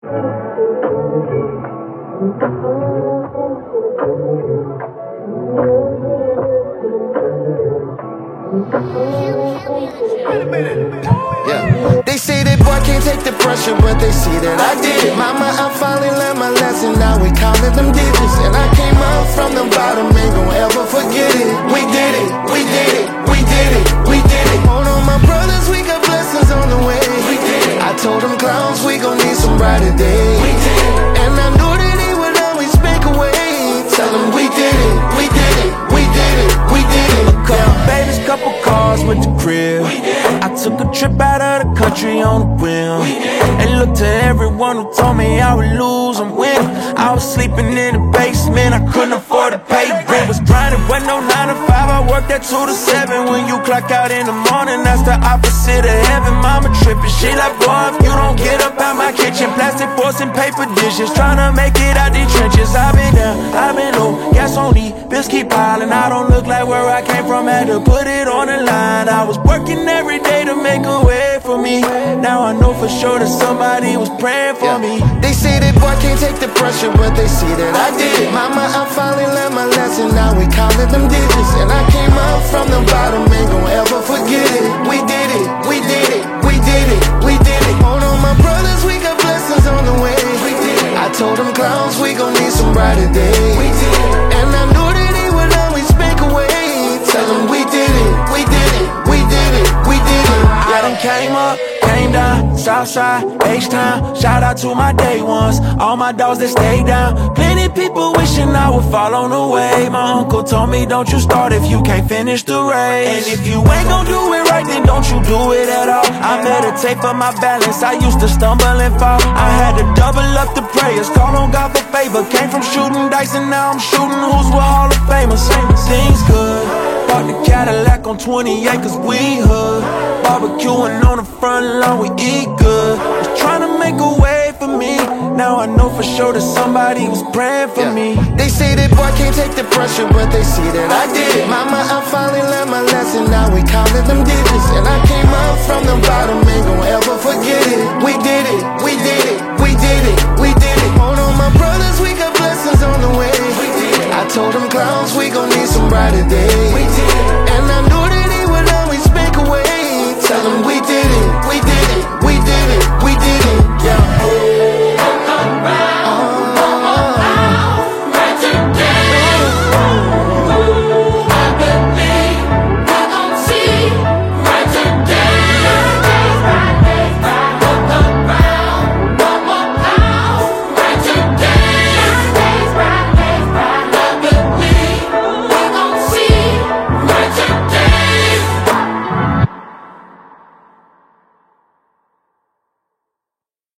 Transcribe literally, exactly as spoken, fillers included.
Yeah, they say that boy can't take the pressure, but they see that I did it. Mama, I finally learned my lesson, now we counting them digits. And I came up from the bottom, ain't gon' ever forget it. We did it, we did it, we did it, we did it. Hold on, my brothers, we got blessings on the way. We did it. I told them clowns, we gon' need some brighter days. We did it. And I knew that he would always make a way. Tell them we did it, we did it, we did it, we did it. A couple babies, couple cars with the crib. I took a trip out of the country on a whim. And looked to everyone who told me I would lose and win. I was sleeping in the basement, I couldn't afford to pay rent. Was grinding, wasn't no nine to five, I worked at two to seven. When you clock out in the morning, that's the opposite of heaven. Mama tripping, she like, boy, if you don't get up out my kitchen. Plastic forks and paper dishes, tryna make it out these trenches. I've been down, I've been low, gas on E, bills keep piling. I don't look like where I came from, had to put it on the line. I was working every day to make a way for me. Now I know for sure that somebody was praying for yeah. me. They say that boy can't take the pressure, but they see that I did it. Mama, I finally learned my lesson, now we counted them digits. And I came up from the bottom, ain't gon' ever forget it. We did it, we did it, we did it, we did it. Hold on, my brothers, we got blessings on the way. We did it. I told them clowns, we gon' need some brighter days. We did it. And I knew that he would always make a way. Tell them we did it, we did it, we did it, we did it. I done came up, came down, Southside, H-Town. Shout out to my day ones, all my dogs that stay down. Plenty people wishing I would fall on the way. My uncle told me don't you start if you can't finish the race. And if you ain't gon' do it right, then don't you do it at all. I meditate for my balance, I used to stumble and fall. I had to double up the prayers, call on God for favor. Came from shooting dice and now I'm shooting who's with Hall of Famers. Things good, bought the Cadillac on twenty acres, we hood. Barbecuing on the front lawn, we eat good. Was trying to make a way for me. Now I know for sure that somebody was praying for yeah. me. They say that boy can't take the pressure, but they see that I did it. Mama, I finally learned my lesson, now we counted them digits. And I came up from the bottom, ain't gon' ever forget it. We did it, we did it, we did it, we did it. Hold on, my brothers, we got blessings on the way. We did it. I told them clowns, we gon' need some brighter days.